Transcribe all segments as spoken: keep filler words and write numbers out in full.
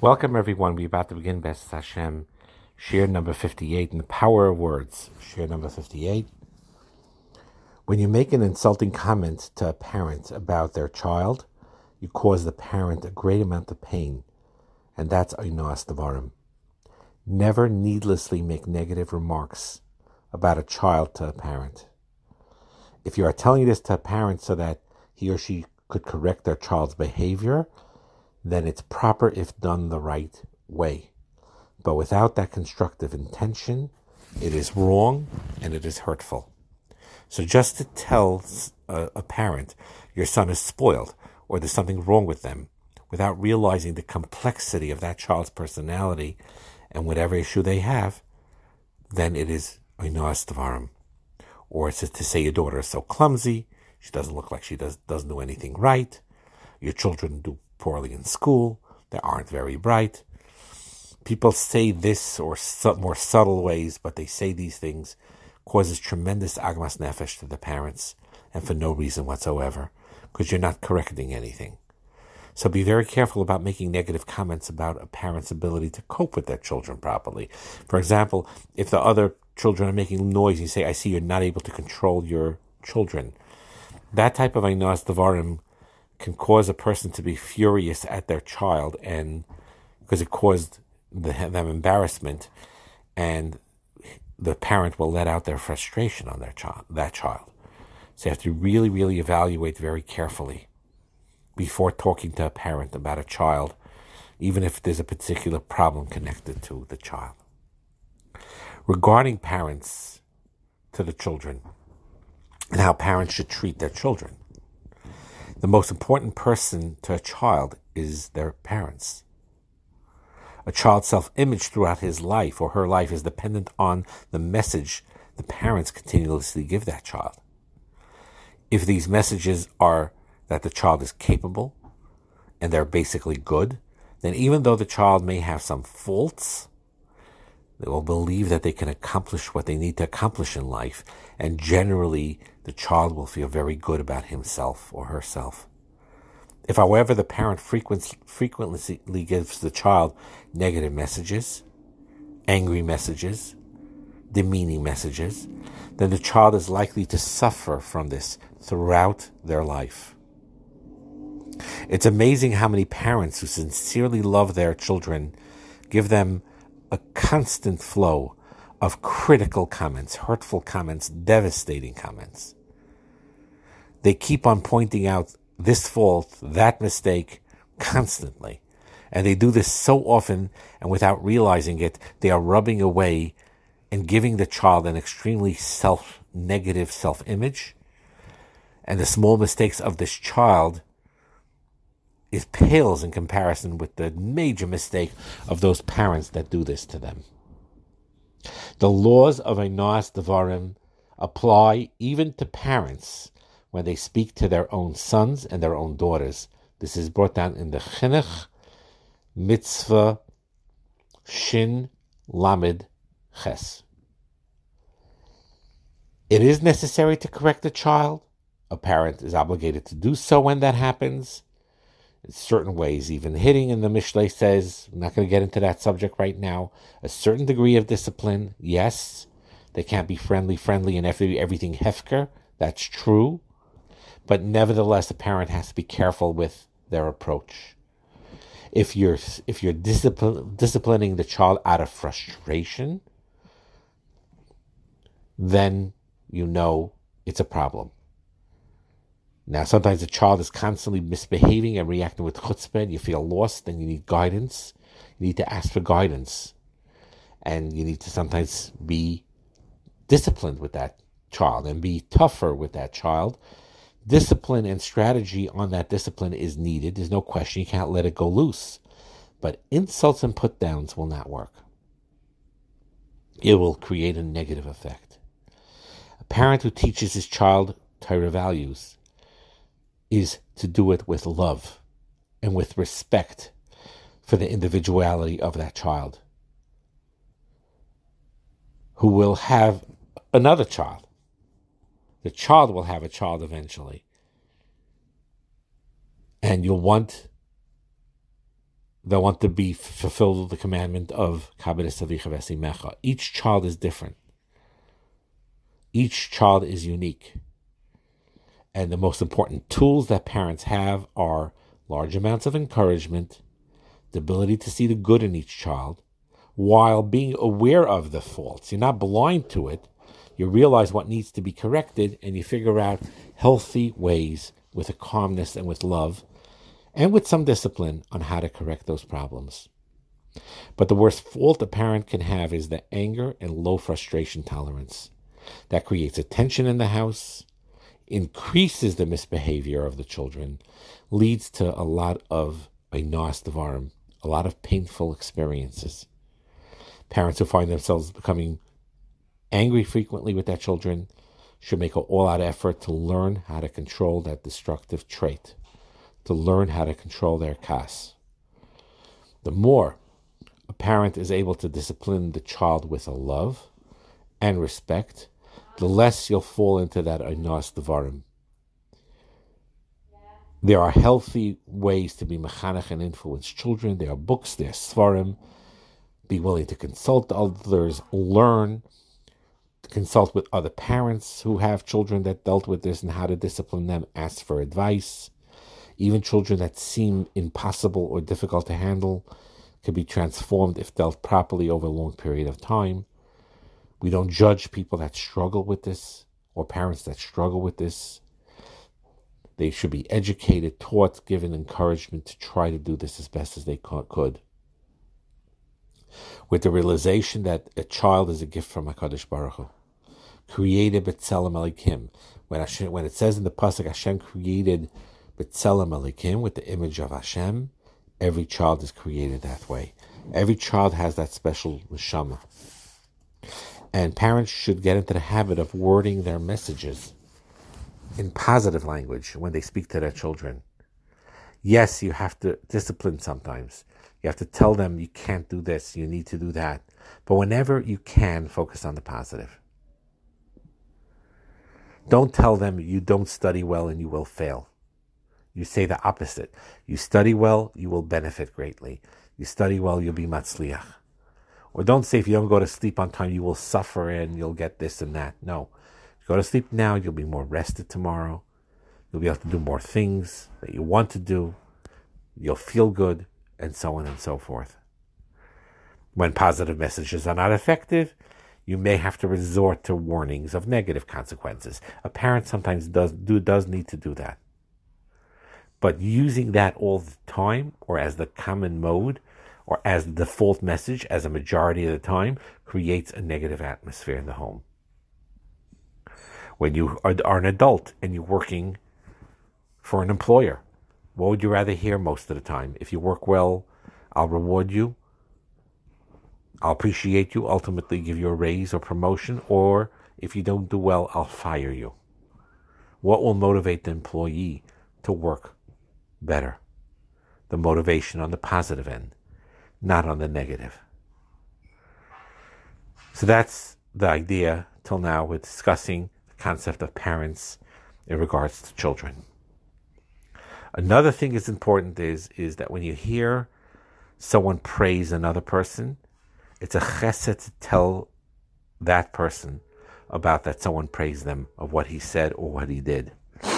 Welcome everyone. We're about to begin B'ezras Hashem, share number fifty-eight in the power of words. Share number fifty-eight. When you make an insulting comment to a parent about their child, you cause the parent a great amount of pain, and that's Einos Devarim. Never needlessly make negative remarks about a child to a parent. If you are telling this to a parent so that he or she could correct their child's behavior, then it's proper if done the right way. But without that constructive intention, it is wrong and it is hurtful. So just to tell a, a parent your son is spoiled or there's something wrong with them, without realizing the complexity of that child's personality and whatever issue they have, then it is Einos Devarim. Or it's to say your daughter is so clumsy, she doesn't look like she does, doesn't do anything right, your children do poorly in school, they aren't very bright. People say this or su- more subtle ways, but they say these things causes tremendous agmas nefesh to the parents, and for no reason whatsoever, because you're not correcting anything. So be very careful about making negative comments about a parent's ability to cope with their children properly. For example, if the other children are making noise, you say, I see you're not able to control your children. That type of Einos Devarim can cause a person to be furious at their child, and because it caused the, them embarrassment, and the parent will let out their frustration on their child, that child. So you have to really, really evaluate very carefully before talking to a parent about a child, even if there's a particular problem connected to the child. Regarding parents to the children and how parents should treat their children, the most important person to a child is their parents. A child's self-image throughout his life or her life is dependent on the message the parents continuously give that child. If these messages are that the child is capable and they're basically good, then even though the child may have some faults, they will believe that they can accomplish what they need to accomplish in life, and generally the child will feel very good about himself or herself. If, however, the parent frequent, frequently gives the child negative messages, angry messages, demeaning messages, then the child is likely to suffer from this throughout their life. It's amazing how many parents who sincerely love their children give them a constant flow of critical comments, hurtful comments, devastating comments. They keep on pointing out this fault, that mistake, constantly. And they do this so often, and without realizing it, they are rubbing away and giving the child an extremely self-negative self-image. And the small mistakes of this child is pales in comparison with the major mistake of those parents that do this to them. The laws of Einos Devarim apply even to parents when they speak to their own sons and their own daughters. This is brought down in the Chinuch Mitzvah Shin Lamed Ches. It is necessary to correct a child. A parent is obligated to do so when that happens. In certain ways, even hitting, in the Mishlei says, I'm not going to get into that subject right now, a certain degree of discipline, yes. They can't be friendly, friendly, and every, everything hefker. That's true. But nevertheless, the parent has to be careful with their approach. If you're if you're discipl- disciplining the child out of frustration, then you know it's a problem. Now, sometimes the child is constantly misbehaving and reacting with chutzpah, and you feel lost, and you need guidance. You need to ask for guidance. And you need to sometimes be disciplined with that child and be tougher with that child. Discipline and strategy on that discipline is needed. There's no question. You can't let it go loose. But insults and put-downs will not work. It will create a negative effect. A parent who teaches his child Torah values is to do it with love and with respect for the individuality of that child, who will have another child. The child will have a child eventually. And you'll want They want to be fulfilled with the commandment of Kabbalas Avicha V'Esimecha. Each child is different. Each child is unique. And the most important tools that parents have are large amounts of encouragement, the ability to see the good in each child, while being aware of the faults. You're not blind to it. You realize what needs to be corrected, and you figure out healthy ways with a calmness and with love, and with some discipline on how to correct those problems. But the worst fault a parent can have is the anger and low frustration tolerance. That creates a tension in the house, increases the misbehavior of the children, leads to a lot of einos devarim, a lot of painful experiences. Parents who find themselves becoming angry frequently with their children should make an all-out effort to learn how to control that destructive trait, to learn how to control their kas. The more a parent is able to discipline the child with a love and respect, the less you'll fall into that einos devarim. There are healthy ways to be mechanech and influence children. There are books, there are svarim. Be willing to consult others, learn, consult with other parents who have children that dealt with this and how to discipline them, ask for advice. Even children that seem impossible or difficult to handle can be transformed if dealt properly over a long period of time. We don't judge people that struggle with this or parents that struggle with this. They should be educated, taught, given encouragement to try to do this as best as they could. With the realization that a child is a gift from HaKadosh Baruch Hu, created B'Tselem Elikim. When Hashem, when it says in the pasuk, Hashem created B'Tselem Elikim, with the image of Hashem, every child is created that way. Every child has that special neshama. And parents should get into the habit of wording their messages in positive language when they speak to their children. Yes, you have to discipline sometimes. You have to tell them you can't do this, you need to do that. But whenever you can, focus on the positive. Don't tell them you don't study well and you will fail. You say the opposite. You study well, you will benefit greatly. You study well, you'll be matzliach. Or don't say if you don't go to sleep on time, you will suffer and you'll get this and that. No. Go to sleep now, you'll be more rested tomorrow. You'll be able to do more things that you want to do. You'll feel good, and so on and so forth. When positive messages are not effective, you may have to resort to warnings of negative consequences. A parent sometimes does do does need to do that. But using that all the time, or as the common mode, or as the default message, as a majority of the time, creates a negative atmosphere in the home. When you are, are an adult and you're working for an employer, what would you rather hear most of the time? If you work well, I'll reward you. I'll appreciate you, ultimately give you a raise or promotion. Or if you don't do well, I'll fire you. What will motivate the employee to work better? The motivation on the positive end, not on the negative. So that's the idea. Till now, we're discussing the concept of parents in regards to children. Another thing that's important is, is that when you hear someone praise another person, it's a chesed to tell that person about that someone praised them, of what he said or what he did.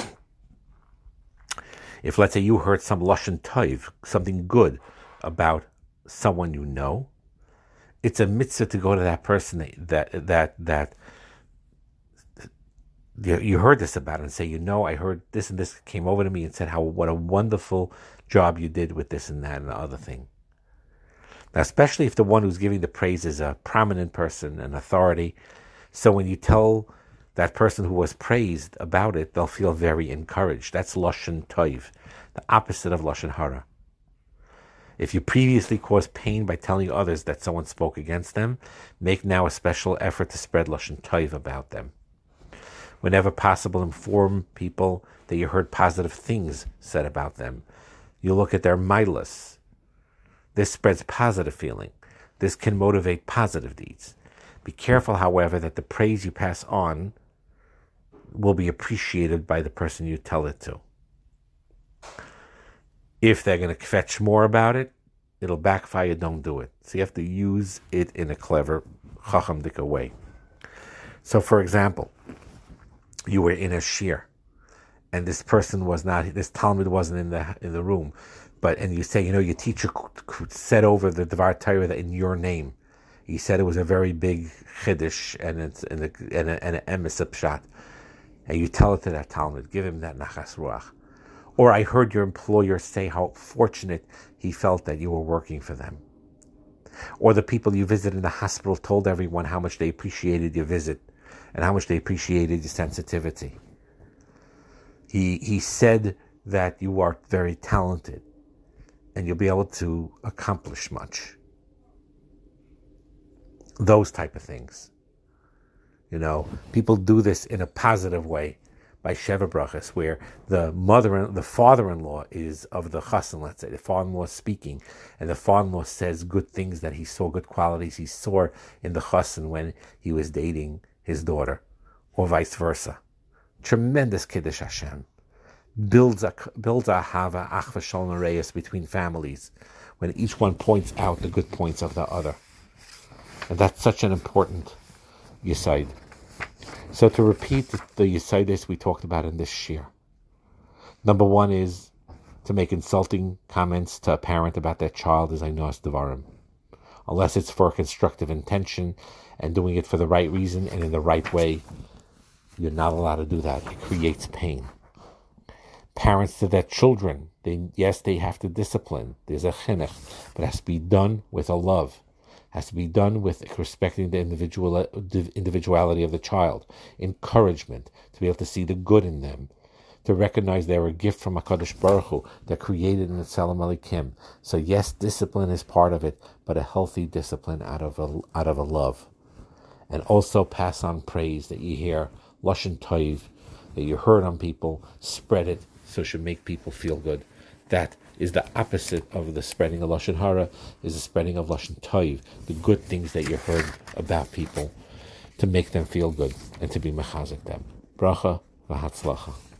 If, let's say, you heard some lashon tov, something good about someone you know, it's a mitzvah to go to that person that that that, that you heard this about and say, you know, I heard this and this came over to me and said how what a wonderful job you did with this and that and the other thing. Now, especially if the one who's giving the praise is a prominent person, an authority, so when you tell that person who was praised about it, they'll feel very encouraged. That's lashon tov, the opposite of lashon hara. If you previously caused pain by telling others that someone spoke against them, make now a special effort to spread lashon tov about them. Whenever possible, inform people that you heard positive things said about them. You look at their milas. This spreads positive feeling. This can motivate positive deeds. Be careful, however, that the praise you pass on will be appreciated by the person you tell it to. If they're going to fetch more about it, it'll backfire. Don't do it. So you have to use it in a clever, chachamdika way. So, for example, you were in a shir, and this person was not, this Talmud wasn't in the in the room, but and you say, you know, your teacher said over the Devar Torah in your name. He said it was a very big chiddush and it's and a and a, and an emes pshat, and you tell it to that Talmud, give him that nachas ruach. Or I heard your employer say how fortunate he felt that you were working for them. Or the people you visited in the hospital told everyone how much they appreciated your visit and how much they appreciated your sensitivity. He he said that you are very talented and you'll be able to accomplish much. Those type of things. You know, people do this in a positive way by Sheva Brachas, where the mother, the father-in-law is of the chassan, let's say, the father-in-law is speaking, and the father-in-law says good things that he saw, good qualities he saw in the chassan when he was dating his daughter, or vice versa. Tremendous Kiddush Hashem. Builds a, builds a hava, achva shalom areyos between families, when each one points out the good points of the other. And that's such an important yisaid. So to repeat the yisaides we talked about in this shir. Number one is to make insulting comments to a parent about their child is ainos devarim. Unless it's for a constructive intention and doing it for the right reason and in the right way, you're not allowed to do that. It creates pain. Parents to their children, they yes, they have to discipline. There's a chinuch, but it has to be done with a love. Has to be done with respecting the individual the individuality of the child, encouragement, to be able to see the good in them, to recognize they're a gift from HaKadosh Baruch Hu, they're created in the Tzelem Elikim. So yes, discipline is part of it, but a healthy discipline out of a, out of a love. And also pass on praise that you hear, Lashon Tov, that you heard on people, spread it so it should make people feel good. That is the opposite of the spreading of Lashon Hara, is the spreading of Lashon Tov, the good things that you heard about people, to make them feel good and to be mechazik them. Bracha v'hatzlacha.